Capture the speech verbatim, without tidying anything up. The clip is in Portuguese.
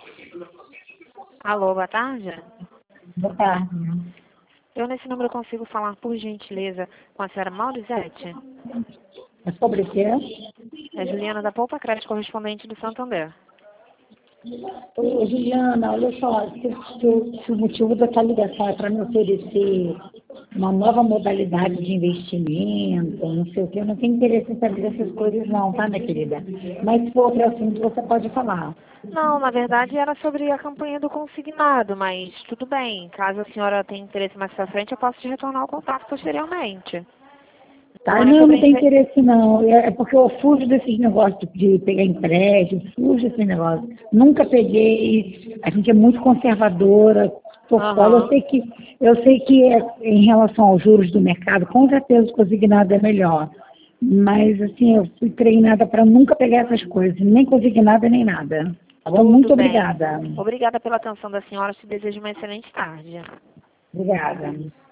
Alô, boa tarde. Boa tarde. Eu nesse número consigo falar, por gentileza, com a senhora Maurizete? É sobre o quê? É Juliana da Poupa Crédito, correspondente do Santander. Ô, Juliana, olha só, se, se, se o motivo da tua ligação é para me oferecer uma nova modalidade de investimento, não sei o quê, eu não tenho interesse em saber dessas coisas não, tá, minha querida? Mas se for outro assunto, você pode falar. Não, na verdade era sobre a campanha do consignado, mas tudo bem. Caso a senhora tenha interesse mais pra frente, eu posso te retornar o contato posteriormente. Não Tá? é Não, sobre... não tem inve- interesse não. É é porque eu fujo desses negócios de pegar empréstimo, fujo desse negócio. Nunca peguei, a gente é muito conservadora, portfólio. Eu Aham. sei que, eu sei que é, em relação aos juros do mercado, com certeza o consignado é melhor. Mas assim, eu fui treinada para nunca pegar essas coisas, nem consignada nem nada. Tá bom? Tudo Muito bem. obrigada. Obrigada pela atenção da senhora. Te desejo uma excelente tarde. Obrigada.